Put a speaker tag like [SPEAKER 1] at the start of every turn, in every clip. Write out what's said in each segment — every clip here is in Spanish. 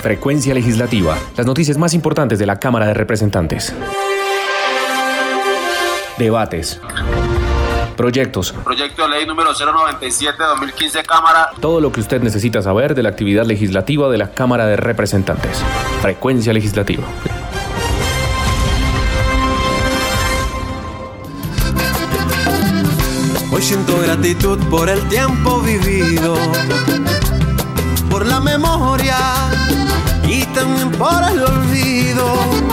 [SPEAKER 1] Frecuencia Legislativa. Las noticias más importantes de la Cámara de Representantes. Debates. Proyectos.
[SPEAKER 2] Proyecto de ley número 097-2015, Cámara.
[SPEAKER 1] Todo lo que usted necesita saber de la actividad legislativa de la Cámara de Representantes. Frecuencia Legislativa.
[SPEAKER 3] Hoy siento gratitud por el tiempo vivido, por la memoria y también por el olvido.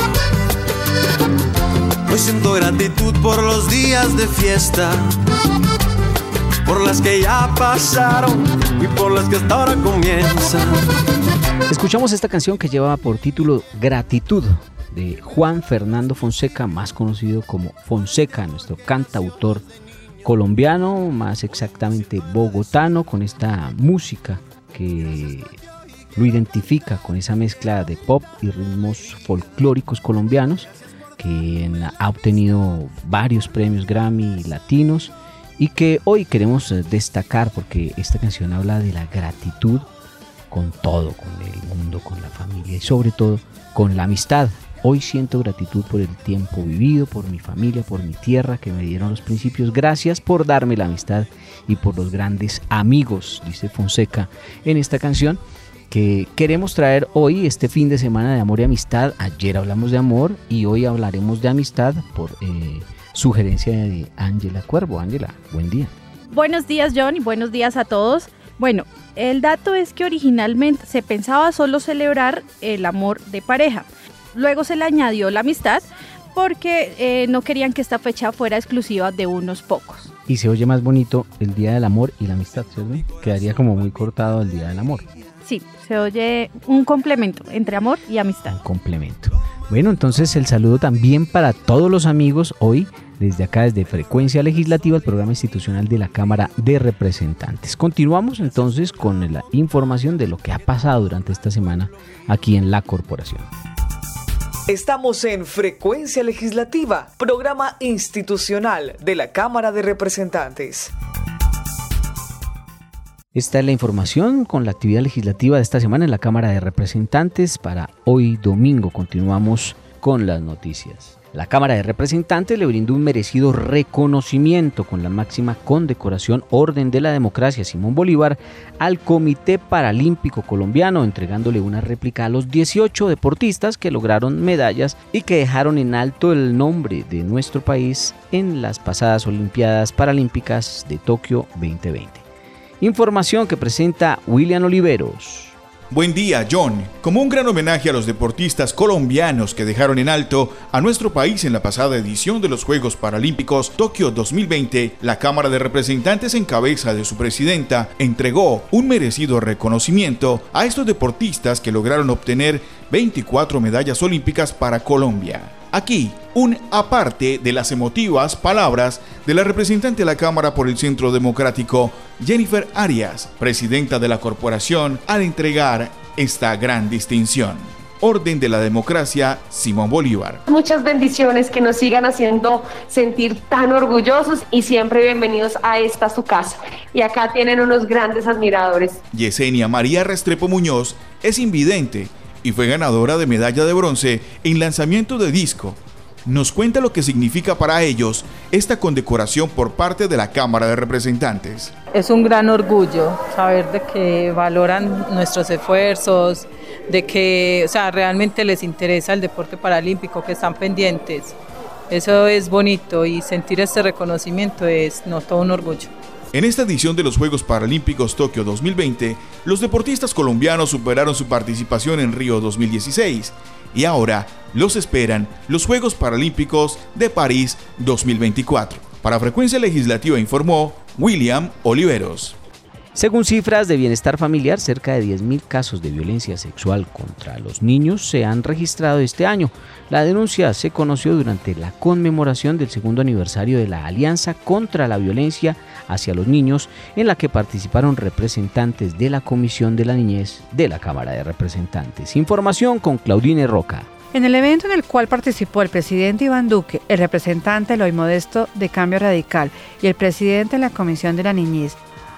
[SPEAKER 3] Hoy siento gratitud por los días de fiesta, por las que ya pasaron y por las que hasta ahora comienzan.
[SPEAKER 4] Escuchamos esta canción que lleva por título Gratitud, de Juan Fernando Fonseca, más conocido como Fonseca, nuestro cantautor colombiano, más exactamente bogotano, con esta música que lo identifica con esa mezcla de pop y ritmos folclóricos colombianos, que ha obtenido varios premios Grammy latinos y que hoy queremos destacar porque esta canción habla de la gratitud con todo, con el mundo, con la familia y sobre todo con la amistad. Hoy siento gratitud por el tiempo vivido, por mi familia, por mi tierra que me dieron los principios. Gracias por darme la amistad y por los grandes amigos, dice Fonseca en esta canción que queremos traer hoy, este fin de semana de amor y amistad. Ayer hablamos de amor y hoy hablaremos de amistad por sugerencia de Ángela Cuervo. Ángela, buen día.
[SPEAKER 5] Buenos días, John, y buenos días a todos. Bueno, el dato es que originalmente se pensaba solo celebrar el amor de pareja. Luego se le añadió la amistad porque no querían que esta fecha fuera exclusiva de unos pocos.
[SPEAKER 4] Y se oye más bonito el Día del Amor y la Amistad, ¿cierto? Quedaría como muy cortado el Día del Amor.
[SPEAKER 5] Sí, se oye un complemento entre amor y amistad.
[SPEAKER 4] Un complemento. Bueno, entonces el saludo también para todos los amigos hoy, desde acá, desde Frecuencia Legislativa, el programa institucional de la Cámara de Representantes. Continuamos entonces con la información de lo que ha pasado durante esta semana aquí en la corporación.
[SPEAKER 6] Estamos en Frecuencia Legislativa, programa institucional de la Cámara de Representantes.
[SPEAKER 4] Esta es la información con la actividad legislativa de esta semana en la Cámara de Representantes. Para hoy domingo continuamos con las noticias. La Cámara de Representantes le brindó un merecido reconocimiento con la máxima condecoración Orden de la Democracia Simón Bolívar al Comité Paralímpico Colombiano, entregándole una réplica a los 18 deportistas que lograron medallas y que dejaron en alto el nombre de nuestro país en las pasadas Olimpiadas Paralímpicas de Tokio 2020. Información que presenta William Oliveros.
[SPEAKER 7] Buen día, John. Como un gran homenaje a los deportistas colombianos que dejaron en alto a nuestro país en la pasada edición de los Juegos Paralímpicos Tokio 2020, la Cámara de Representantes en cabeza de su presidenta entregó un merecido reconocimiento a estos deportistas que lograron obtener 24 medallas olímpicas para Colombia. Aquí, un aparte de las emotivas palabras de la representante de la Cámara por el Centro Democrático, Jennifer Arias, presidenta de la corporación, al entregar esta gran distinción. Orden de la Democracia Simón Bolívar.
[SPEAKER 8] Muchas bendiciones, que nos sigan haciendo sentir tan orgullosos y siempre bienvenidos a esta su casa. Y acá tienen unos grandes admiradores.
[SPEAKER 7] Yesenia María Restrepo Muñoz es invidente y fue ganadora de medalla de bronce en lanzamiento de disco. Nos cuenta lo que significa para ellos esta condecoración por parte de la Cámara de Representantes.
[SPEAKER 9] Es un gran orgullo saber de que valoran nuestros esfuerzos, de que realmente les interesa el deporte paralímpico, que están pendientes. Eso es bonito y sentir este reconocimiento es todo un orgullo.
[SPEAKER 7] En esta edición de los Juegos Paralímpicos Tokio 2020, los deportistas colombianos superaron su participación en Río 2016 y ahora los esperan los Juegos Paralímpicos de París 2024. Para Frecuencia Legislativa informó William Oliveros.
[SPEAKER 4] Según cifras de Bienestar Familiar, cerca de 10.000 casos de violencia sexual contra los niños se han registrado este año. La denuncia se conoció durante la conmemoración del segundo aniversario de la Alianza contra la Violencia hacia los Niños, en la que participaron representantes de la Comisión de la Niñez de la Cámara de Representantes. Información con Claudine Roca.
[SPEAKER 10] En el evento en el cual participó el presidente Iván Duque, el representante Eloy Modesto de Cambio Radical y el presidente de la Comisión de la Niñez,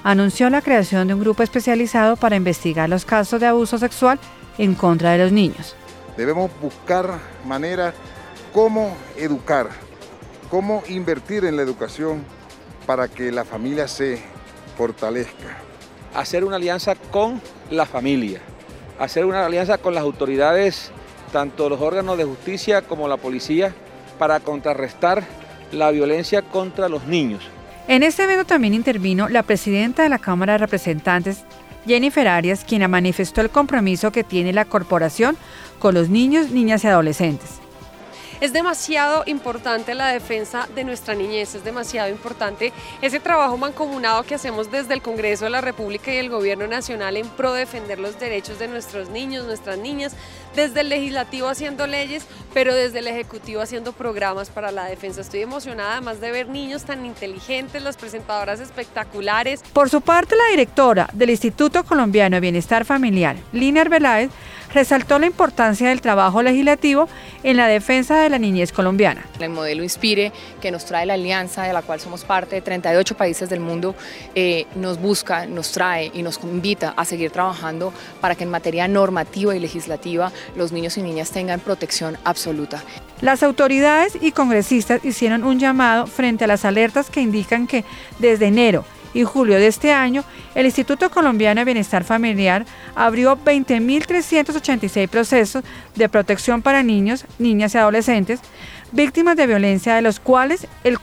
[SPEAKER 10] anunció la creación de un grupo especializado para investigar los casos de abuso sexual en contra de los niños.
[SPEAKER 11] Debemos buscar maneras cómo educar, cómo invertir en la educación para que la familia se fortalezca.
[SPEAKER 12] Hacer una alianza con la familia, hacer una alianza con las autoridades, tanto los órganos de justicia como la policía, para contrarrestar la violencia contra los niños.
[SPEAKER 10] En este evento también intervino la presidenta de la Cámara de Representantes, Jennifer Arias, quien manifestó el compromiso que tiene la corporación con los niños, niñas y adolescentes.
[SPEAKER 13] Es demasiado importante la defensa de nuestra niñez, es demasiado importante ese trabajo mancomunado que hacemos desde el Congreso de la República y el Gobierno Nacional en pro de defender los derechos de nuestros niños, nuestras niñas, desde el Legislativo haciendo leyes, pero desde el Ejecutivo haciendo programas para la defensa. Estoy emocionada además de ver niños tan inteligentes, las presentadoras espectaculares.
[SPEAKER 10] Por su parte, la directora del Instituto Colombiano de Bienestar Familiar, Lina Arbeláez, resaltó la importancia del trabajo legislativo en la defensa de la niñez colombiana.
[SPEAKER 14] El modelo Inspire, que nos trae la alianza de la cual somos parte de 38 países del mundo, nos busca, nos trae y nos invita a seguir trabajando para que en materia normativa y legislativa los niños y niñas tengan protección absoluta.
[SPEAKER 10] Las autoridades y congresistas hicieron un llamado frente a las alertas que indican que desde enero y julio de este año, el Instituto Colombiano de Bienestar Familiar abrió 20.386 procesos de protección para niños, niñas y adolescentes víctimas de violencia, de los cuales el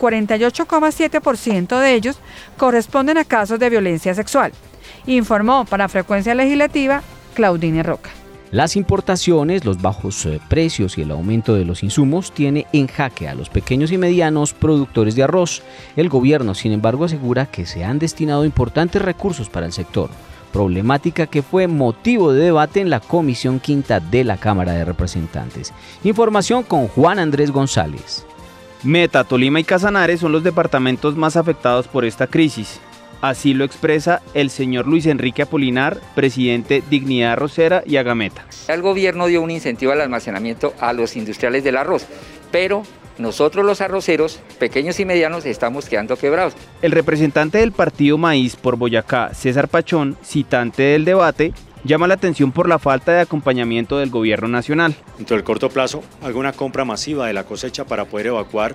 [SPEAKER 10] 48,7% de ellos corresponden a casos de violencia sexual, informó para Frecuencia Legislativa Claudine Roca.
[SPEAKER 4] Las importaciones, los bajos precios y el aumento de los insumos tiene en jaque a los pequeños y medianos productores de arroz. El gobierno, sin embargo, asegura que se han destinado importantes recursos para el sector, problemática que fue motivo de debate en la Comisión Quinta de la Cámara de Representantes. Información con Juan Andrés González.
[SPEAKER 15] Meta, Tolima y Casanare son los departamentos más afectados por esta crisis. Así lo expresa el señor Luis Enrique Apolinar, presidente Dignidad Arrocera y Agameta.
[SPEAKER 16] El gobierno dio un incentivo al almacenamiento a los industriales del arroz, pero nosotros los arroceros, pequeños y medianos, estamos quedando quebrados.
[SPEAKER 15] El representante del partido Maíz por Boyacá, César Pachón, citante del debate, llama la atención por la falta de acompañamiento del gobierno nacional.
[SPEAKER 17] Dentro del corto plazo, alguna compra masiva de la cosecha para poder evacuar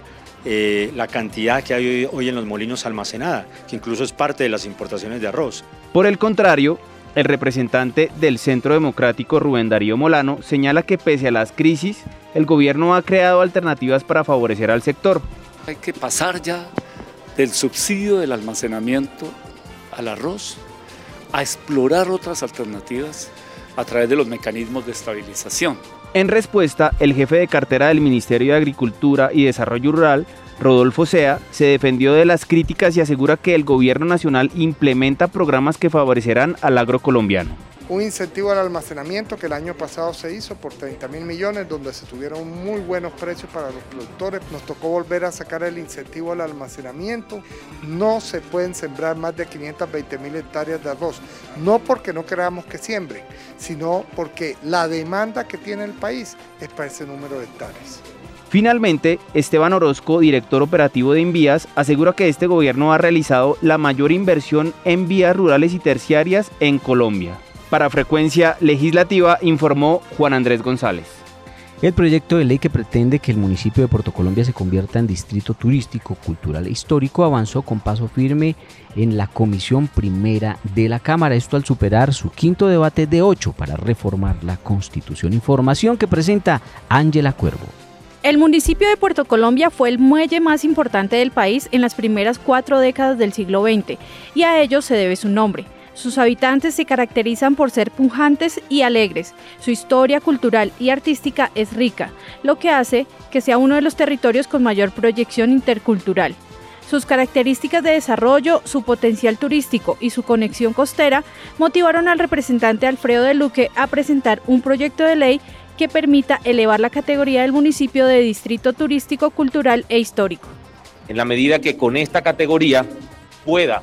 [SPEAKER 17] la cantidad que hay hoy en los molinos almacenada, que incluso es parte de las importaciones de arroz.
[SPEAKER 15] Por el contrario, el representante del Centro Democrático Rubén Darío Molano señala que pese a las crisis, el gobierno ha creado alternativas para favorecer al sector.
[SPEAKER 18] Hay que pasar ya del subsidio del almacenamiento al arroz a explorar otras alternativas a través de los mecanismos de estabilización.
[SPEAKER 15] En respuesta, el jefe de cartera del Ministerio de Agricultura y Desarrollo Rural, Rodolfo Sea, se defendió de las críticas y asegura que el gobierno nacional implementa programas que favorecerán al agro colombiano.
[SPEAKER 19] Un incentivo al almacenamiento que el año pasado se hizo por 30.000 millones, donde se tuvieron muy buenos precios para los productores. Nos tocó volver a sacar el incentivo al almacenamiento. No se pueden sembrar más de 520.000 hectáreas de arroz, no porque no queramos que siembren, sino porque la demanda que tiene el país es para ese número de hectáreas.
[SPEAKER 15] Finalmente, Esteban Orozco, director operativo de Invías, asegura que este gobierno ha realizado la mayor inversión en vías rurales y terciarias en Colombia. Para Frecuencia Legislativa, informó Juan Andrés González.
[SPEAKER 4] El proyecto de ley que pretende que el municipio de Puerto Colombia se convierta en distrito turístico, cultural e histórico avanzó con paso firme en la Comisión Primera de la Cámara, esto al superar su quinto debate de 8 para reformar la Constitución. Información que presenta Ángela Cuervo.
[SPEAKER 5] El municipio de Puerto Colombia fue el muelle más importante del país en las primeras 4 décadas del siglo XX y a ello se debe su nombre. Sus habitantes se caracterizan por ser pujantes y alegres. Su historia cultural y artística es rica, lo que hace que sea uno de los territorios con mayor proyección intercultural. Sus características de desarrollo, su potencial turístico y su conexión costera motivaron al representante Alfredo de Luque a presentar un proyecto de ley que permita elevar la categoría del municipio de distrito turístico, cultural e histórico.
[SPEAKER 20] En la medida que con esta categoría pueda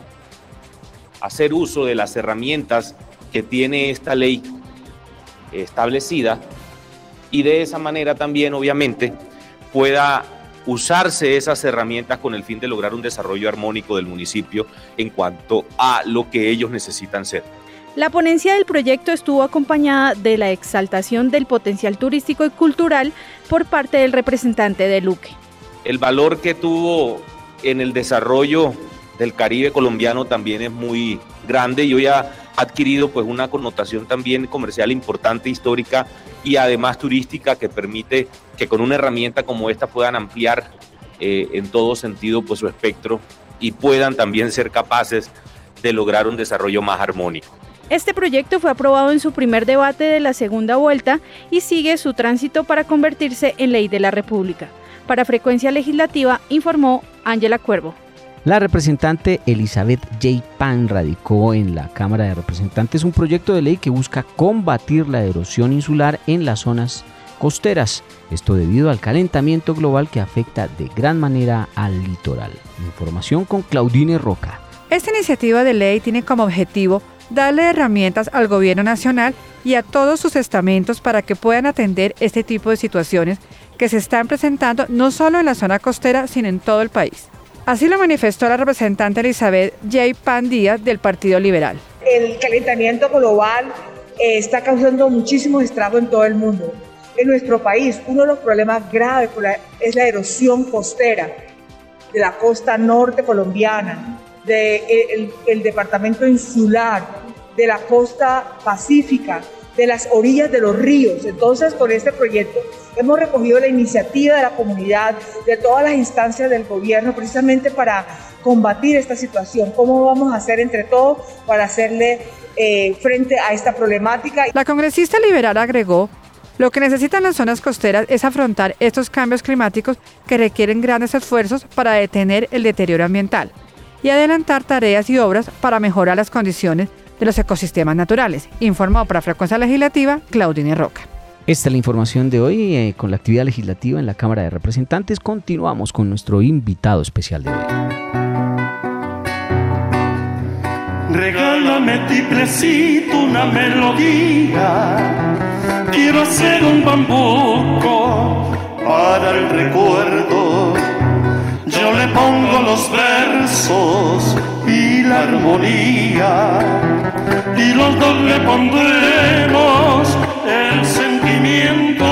[SPEAKER 20] hacer uso de las herramientas que tiene esta ley establecida y de esa manera también obviamente pueda usarse esas herramientas con el fin de lograr un desarrollo armónico del municipio en cuanto a lo que ellos necesitan ser.
[SPEAKER 5] La ponencia del proyecto estuvo acompañada de la exaltación del potencial turístico y cultural por parte del representante de Luque.
[SPEAKER 20] El valor que tuvo en el desarrollo del Caribe colombiano también es muy grande y hoy ha adquirido pues una connotación también comercial importante, histórica y además turística, que permite que con una herramienta como esta puedan ampliar en todo sentido pues su espectro y puedan también ser capaces de lograr un desarrollo más armónico.
[SPEAKER 5] Este proyecto fue aprobado en su primer debate de la segunda vuelta y sigue su tránsito para convertirse en ley de la República. Para Frecuencia Legislativa, informó Ángela Cuervo.
[SPEAKER 4] La representante Elizabeth J. Pan radicó en la Cámara de Representantes un proyecto de ley que busca combatir la erosión insular en las zonas costeras. Esto debido al calentamiento global que afecta de gran manera al litoral. Información con Claudine Roca.
[SPEAKER 10] Esta iniciativa de ley tiene como objetivo darle herramientas al gobierno nacional y a todos sus estamentos para que puedan atender este tipo de situaciones que se están presentando no solo en la zona costera, sino en todo el país. Así lo manifestó la representante Elizabeth J. Pan Díaz del Partido Liberal.
[SPEAKER 21] El calentamiento global está causando muchísimos estragos en todo el mundo. En nuestro país, uno de los problemas graves es la erosión costera de la costa norte colombiana, del departamento insular, de la costa pacífica, de las orillas de los ríos. Entonces, con este proyecto hemos recogido la iniciativa de la comunidad, de todas las instancias del gobierno, precisamente para combatir esta situación. ¿Cómo vamos a hacer entre todos para hacerle frente a esta problemática?
[SPEAKER 10] La congresista liberal agregó: lo que necesitan las zonas costeras es afrontar estos cambios climáticos que requieren grandes esfuerzos para detener el deterioro ambiental y adelantar tareas y obras para mejorar las condiciones de los ecosistemas naturales. Informó para Frecuencia Legislativa Claudine Roca.
[SPEAKER 4] Esta es la información de hoy con la actividad legislativa en la Cámara de Representantes. Continuamos con nuestro invitado especial de hoy.
[SPEAKER 22] Regálame, tiplecito, una melodía. Quiero hacer un bambuco para el recuerdo. Yo le pongo los versos y la armonía, y los dos le pondremos el sentimiento.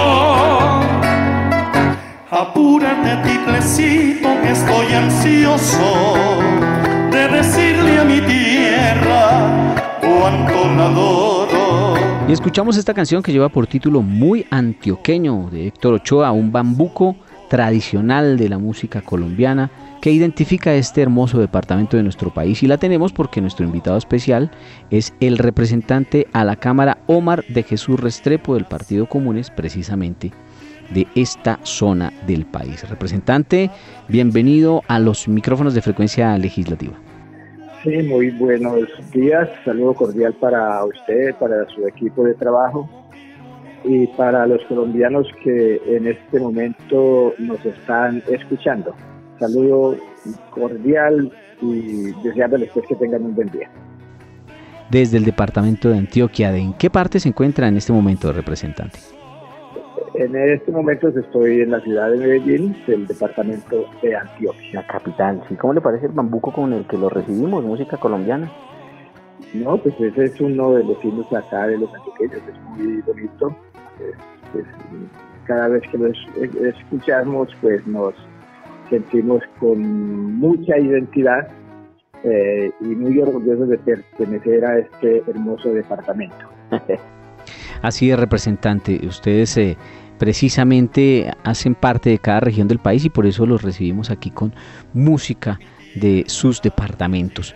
[SPEAKER 22] Apúrate, tiplecito, que estoy ansioso de decirle a mi tierra cuánto la adoro.
[SPEAKER 4] Y escuchamos esta canción que lleva por título Muy Antioqueño, de Héctor Ochoa, un bambuco tradicional de la música colombiana que identifica este hermoso departamento de nuestro país, y la tenemos porque nuestro invitado especial es el representante a la Cámara Omar de Jesús Restrepo del Partido Comunes, precisamente de esta zona del país. Representante, bienvenido a los micrófonos de Frecuencia Legislativa.
[SPEAKER 23] Sí, muy buenos días, saludo cordial para usted, para su equipo de trabajo y para los colombianos que en este momento nos están escuchando. Saludo cordial y deseándoles que tengan un buen día.
[SPEAKER 4] Desde el departamento de Antioquia, ¿en qué parte se encuentra en este momento, representante?
[SPEAKER 23] En este momento estoy en la ciudad de Medellín, del departamento de Antioquia.
[SPEAKER 4] La capital, ¿sí? ¿Cómo le parece el bambuco con el que lo recibimos, música colombiana?
[SPEAKER 23] No, pues ese es uno de los himnos acá de los antioqueños, es muy bonito. Pues, cada vez que lo escuchamos, pues nos sentimos con mucha identidad y muy orgullosos de pertenecer a este hermoso departamento.
[SPEAKER 4] Así es, representante, ustedes precisamente hacen parte de cada región del país y por eso los recibimos aquí con música de sus departamentos.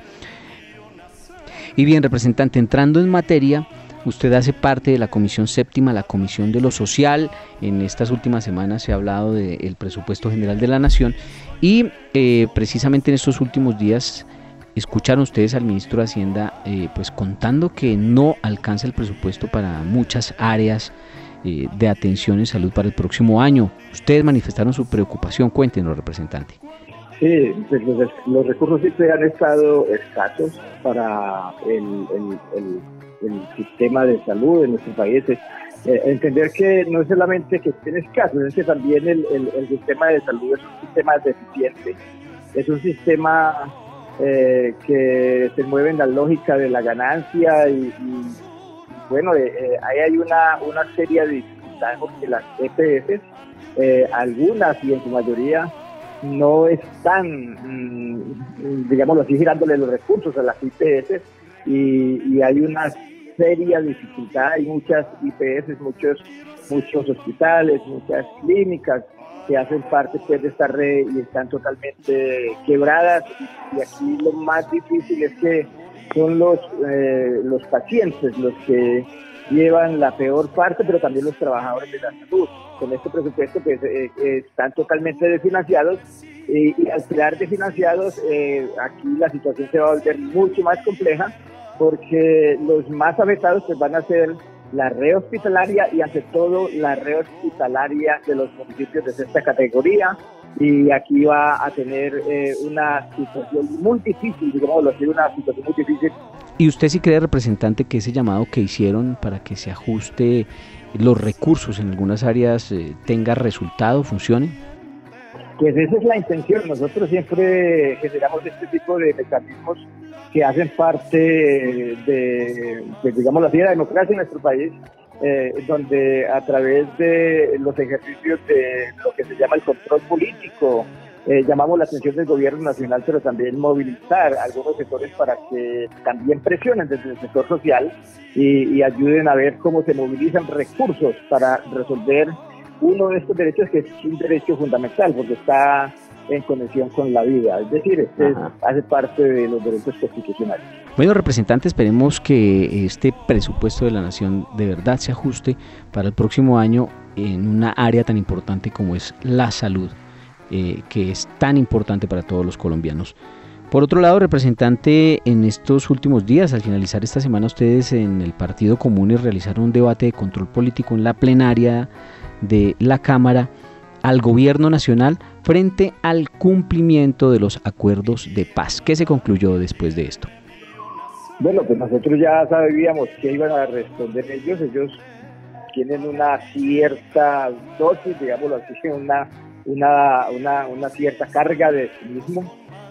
[SPEAKER 4] Y bien, representante, entrando en materia, usted hace parte de la Comisión Séptima, la Comisión de lo Social. En estas últimas semanas se ha hablado del presupuesto general de la Nación y precisamente en estos últimos días escucharon ustedes al ministro de Hacienda pues contando que no alcanza el presupuesto para muchas áreas de atención en salud para el próximo año. Ustedes manifestaron su preocupación, cuéntenos, representante.
[SPEAKER 23] Sí, pues los recursos siempre han estado escasos para el sistema de salud en nuestro país. Entender que no es solamente que tienes casos, es que también el sistema de salud es un sistema deficiente, es un sistema que se mueve en la lógica de la ganancia y bueno, ahí hay una serie de dificultades porque las EPS, algunas y en su mayoría, no están, digámoslo así, girándole los recursos a las IPS y hay una seria dificultad, hay muchas IPS, muchos hospitales, muchas clínicas que hacen parte pues, de esta red y están totalmente quebradas y aquí lo más difícil es que son los pacientes los que llevan la peor parte, pero también los trabajadores de la salud. Con este presupuesto pues, están totalmente desfinanciados y al quedar desfinanciados aquí la situación se va a volver mucho más compleja porque los más afectados pues, van a ser la red hospitalaria y ante todo la red hospitalaria de los municipios de sexta categoría y aquí va a tener una situación muy difícil, digámoslo así, una situación muy difícil.
[SPEAKER 4] ¿Y usted sí cree, representante, que ese llamado que hicieron para que se ajuste los recursos en algunas áreas tenga resultado, funcione?
[SPEAKER 23] Pues esa es la intención. Nosotros siempre generamos este tipo de mecanismos que hacen parte de digamos así, de la democracia en nuestro país, donde a través de los ejercicios de lo que se llama el control político, llamamos la atención del gobierno nacional, pero también movilizar algunos sectores para que también presionen desde el sector social y ayuden a ver cómo se movilizan recursos para resolver uno de estos derechos que es un derecho fundamental porque está en conexión con la vida, es decir, hace parte de los derechos constitucionales.
[SPEAKER 4] Bueno, representante, esperemos que este presupuesto de la Nación de verdad se ajuste para el próximo año en una área tan importante como es la salud, que es tan importante para todos los colombianos. Por otro lado, representante, en estos últimos días, al finalizar esta semana, ustedes en el Partido Comunes realizaron un debate de control político en la plenaria de la Cámara al Gobierno Nacional frente al cumplimiento de los acuerdos de paz. ¿Qué se concluyó después de esto?
[SPEAKER 23] Bueno, pues nosotros ya sabíamos que iban a responder ellos. Ellos tienen una cierta dosis, digámoslo así, una cierta carga de cinismo.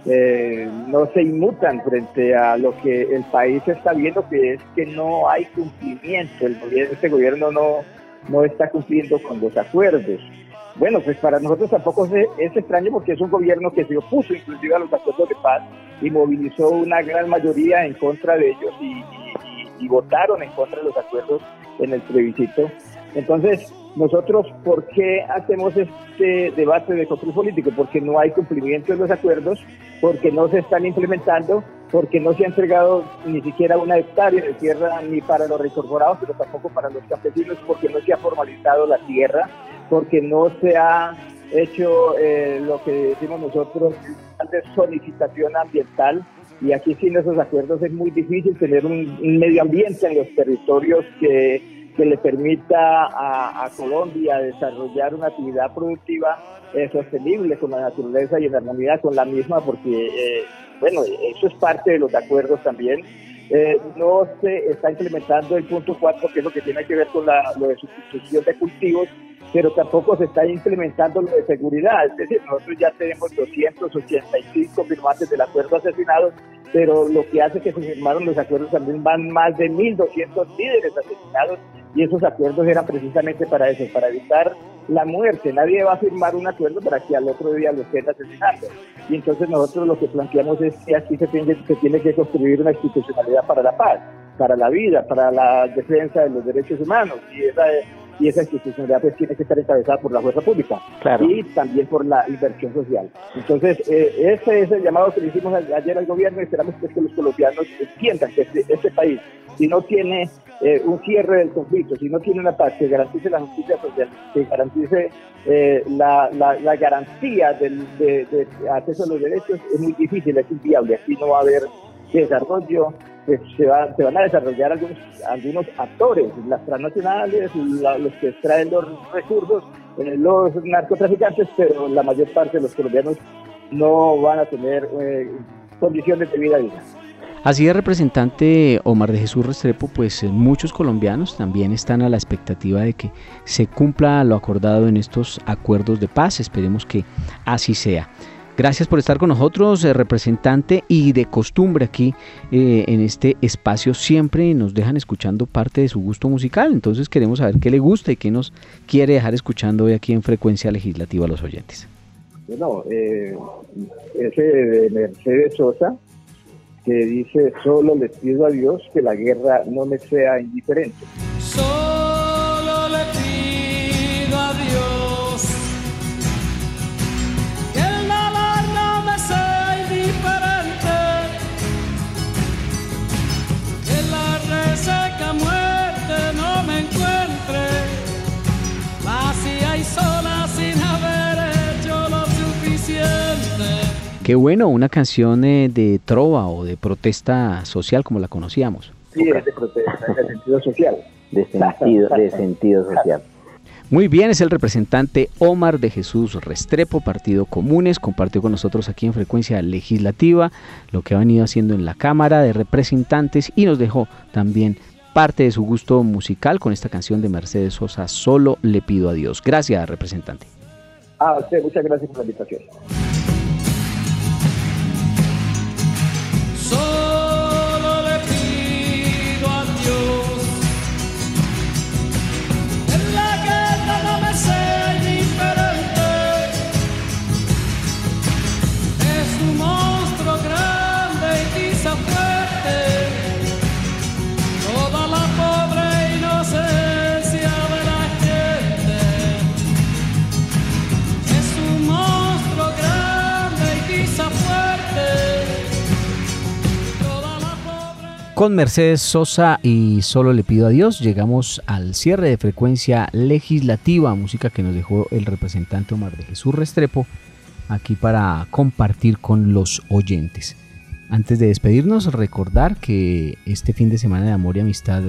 [SPEAKER 23] No se inmutan frente a lo que el país está viendo, que es que no hay cumplimiento. Este gobierno no está cumpliendo con los acuerdos. Bueno, pues para nosotros tampoco es extraño porque es un gobierno que se opuso inclusive a los acuerdos de paz y movilizó una gran mayoría en contra de ellos y votaron en contra de los acuerdos en el plebiscito. Entonces, nosotros, ¿por qué hacemos este debate de control político? Porque no hay cumplimiento de los acuerdos, porque no se están implementando, porque no se ha entregado ni siquiera una hectárea de tierra ni para los reincorporados, pero tampoco para los campesinos, porque no se ha formalizado la tierra, porque no se ha hecho lo que decimos nosotros, de solicitación ambiental, y aquí sin esos acuerdos es muy difícil tener un medio ambiente en los territorios que le permita a Colombia desarrollar una actividad productiva sostenible con la naturaleza y en armonía con la misma, porque, bueno, eso es parte de los acuerdos también. No se está implementando el punto 4, que es lo que tiene que ver con lo de sustitución de cultivos, pero tampoco se está implementando lo de seguridad. Es decir, nosotros ya tenemos 285 firmantes del acuerdo asesinados, pero lo que hace que se firmaron los acuerdos también van más de 1.200 líderes asesinados, y esos acuerdos eran precisamente para eso, para evitar la muerte. Nadie va a firmar un acuerdo para que al otro día lo estén asesinando. Y entonces nosotros lo que planteamos es que aquí se tiene que construir una institucionalidad para la paz, para la vida, para la defensa de los derechos humanos, y esa institucionalidad pues tiene que estar encabezada por la fuerza pública, claro, y también por la inversión social. Entonces, ese es el llamado que le hicimos ayer al gobierno, y esperamos que los colombianos entiendan que este país, si no tiene un cierre del conflicto, si no tiene una paz que garantice la justicia social, que garantice la garantía de acceso a los derechos, es muy difícil, es inviable. Aquí no va a haber desarrollo. Pues se van a desarrollar algunos actores, las transnacionales, los que extraen los recursos, los narcotraficantes, pero la mayor parte de los colombianos no van a tener condiciones de vida digna.
[SPEAKER 4] Así es, representante Omar de Jesús Restrepo, pues muchos colombianos también están a la expectativa de que se cumpla lo acordado en estos acuerdos de paz. Esperemos que así sea. Gracias por estar con nosotros, representante, y de costumbre aquí en este espacio siempre nos dejan escuchando parte de su gusto musical, entonces queremos saber qué le gusta y qué nos quiere dejar escuchando hoy aquí en Frecuencia Legislativa a los oyentes.
[SPEAKER 23] Bueno, ese de Mercedes Sosa, que dice: solo les pido a Dios que la guerra no me sea indiferente.
[SPEAKER 22] Solo le pido a Dios que el dolor no me sea indiferente, que la reseca muerte no me encuentre vacía y sola sin haber hecho lo suficiente.
[SPEAKER 4] Qué bueno, una canción de trova o de protesta social como la conocíamos.
[SPEAKER 23] Sí, es de protesta, de sentido social.
[SPEAKER 1] De sentido social.
[SPEAKER 4] Muy bien, es el representante Omar de Jesús Restrepo, Partido Comunes, compartió con nosotros aquí en Frecuencia Legislativa lo que ha venido haciendo en la Cámara de Representantes y nos dejó también parte de su gusto musical con esta canción de Mercedes Sosa, Solo le pido a Dios. Gracias, representante.
[SPEAKER 23] A usted, muchas gracias por la invitación.
[SPEAKER 22] Solo le pido a Dios que la guerra no me sea indiferente. Es un monstruo grande y quizá fuerte, toda la pobre inocencia de la gente. Es un monstruo grande y quizá fuerte.
[SPEAKER 4] Con Mercedes Sosa y Solo le pido a Dios llegamos al cierre de Frecuencia Legislativa, música que nos dejó el representante Omar de Jesús Restrepo aquí para compartir con los oyentes. Antes de despedirnos, recordar que este fin de semana de Amor y Amistad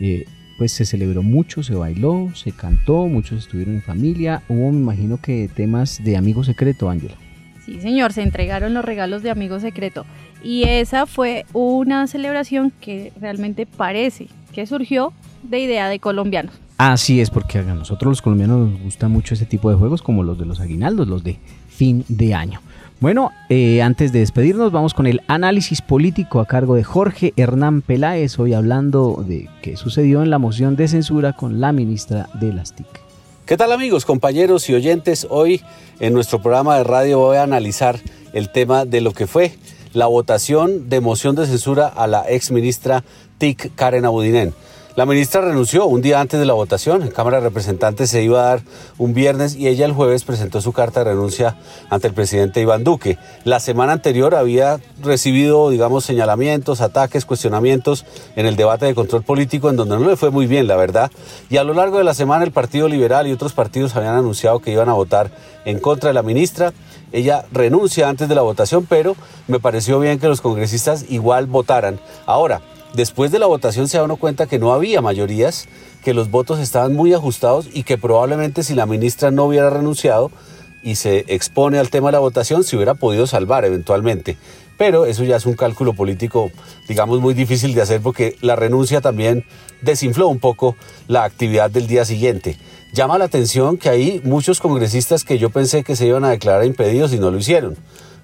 [SPEAKER 4] pues se celebró mucho, se bailó, se cantó, muchos estuvieron en familia, hubo, me imagino que temas de amigo secreto, Ángela.
[SPEAKER 5] Sí, señor, se entregaron los regalos de amigo secreto y esa fue una celebración que realmente parece que surgió de idea de colombianos.
[SPEAKER 4] Así es, porque a nosotros los colombianos nos gusta mucho ese tipo de juegos como los de los aguinaldos, los de fin de año. Bueno, antes de despedirnos vamos con el análisis político a cargo de Jorge Hernán Peláez, hoy hablando de qué sucedió en la moción de censura con la ministra de las TIC.
[SPEAKER 2] ¿Qué tal, amigos, compañeros y oyentes? Hoy en nuestro programa de radio voy a analizar el tema de lo que fue la votación de moción de censura a la exministra TIC Karen Abudinen. La ministra renunció un día antes de la votación. En Cámara de Representantes se iba a dar un viernes y ella el jueves presentó su carta de renuncia ante el presidente Iván Duque. La semana anterior había recibido, digamos, señalamientos, ataques, cuestionamientos en el debate de control político en donde no le fue muy bien, la verdad. Y a lo largo de la semana el Partido Liberal y otros partidos habían anunciado que iban a votar en contra de la ministra. Ella renuncia antes de la votación, pero me pareció bien que los congresistas igual votaran. Ahora, después de la votación se da uno cuenta que no había mayorías, que los votos estaban muy ajustados y que probablemente si la ministra no hubiera renunciado y se expone al tema de la votación se hubiera podido salvar eventualmente. Pero eso ya es un cálculo político, digamos, muy difícil de hacer porque la renuncia también desinfló un poco la actividad del día siguiente. Llama la atención que hay muchos congresistas que yo pensé que se iban a declarar impedidos y no lo hicieron.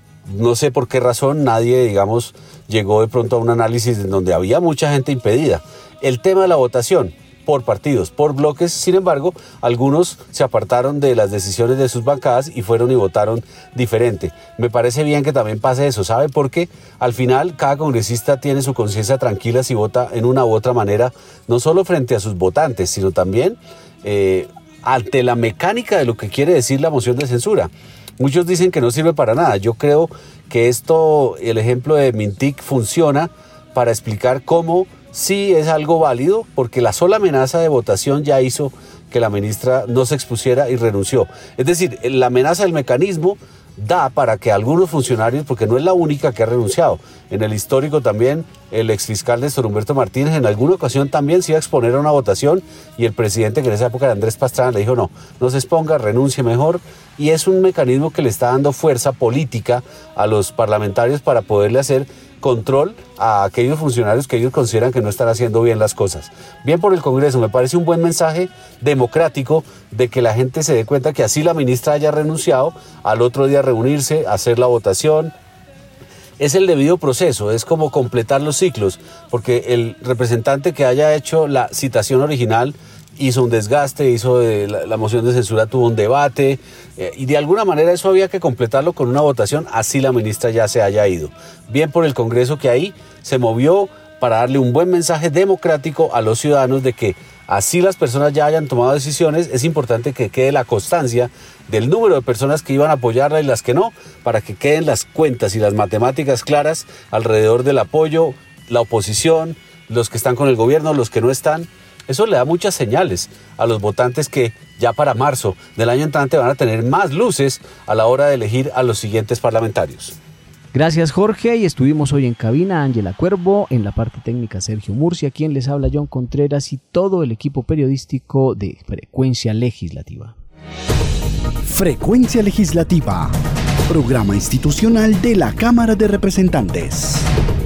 [SPEAKER 2] No sé por qué razón nadie, digamos, llegó de pronto a un análisis en donde había mucha gente impedida. El tema de la votación, por partidos, por bloques, sin embargo, algunos se apartaron de las decisiones de sus bancadas y fueron y votaron diferente. Me parece bien que también pase eso, ¿sabe? Porque al final cada congresista tiene su conciencia tranquila si vota en una u otra manera, no solo frente a sus votantes, sino también ante la mecánica de lo que quiere decir la moción de censura. Muchos dicen que no sirve para nada. Yo creo que el ejemplo de Mintic funciona para explicar cómo sí es algo válido, porque la sola amenaza de votación ya hizo que la ministra no se expusiera y renunció. Es decir, la amenaza del mecanismo da para que algunos funcionarios, porque no es la única que ha renunciado, en el histórico también el exfiscal Néstor Humberto Martínez en alguna ocasión también se iba a exponer a una votación y el presidente, que en esa época era Andrés Pastrana, le dijo no se exponga, renuncie mejor, y es un mecanismo que le está dando fuerza política a los parlamentarios para poderle hacer control a aquellos funcionarios que ellos consideran que no están haciendo bien las cosas. Bien por el Congreso, me parece un buen mensaje democrático de que la gente se dé cuenta que así la ministra haya renunciado, al otro día reunirse, hacer la votación. Es el debido proceso, es como completar los ciclos, porque el representante que haya hecho la citación original hizo un desgaste, la moción de censura tuvo un debate, y de alguna manera eso había que completarlo con una votación, así la ministra ya se haya ido. Bien por el Congreso que ahí se movió para darle un buen mensaje democrático a los ciudadanos de que así las personas ya hayan tomado decisiones, es importante que quede la constancia del número de personas que iban a apoyarla y las que no, para que queden las cuentas y las matemáticas claras alrededor del apoyo, la oposición, los que están con el gobierno, los que no están. Eso le da muchas señales a los votantes que ya para marzo del año entrante van a tener más luces a la hora de elegir a los siguientes parlamentarios.
[SPEAKER 4] Gracias, Jorge, y estuvimos hoy en cabina Ángela Cuervo, en la parte técnica Sergio Murcia, quien les habla John Contreras y todo el equipo periodístico de Frecuencia Legislativa.
[SPEAKER 3] Frecuencia Legislativa, programa institucional de la Cámara de Representantes.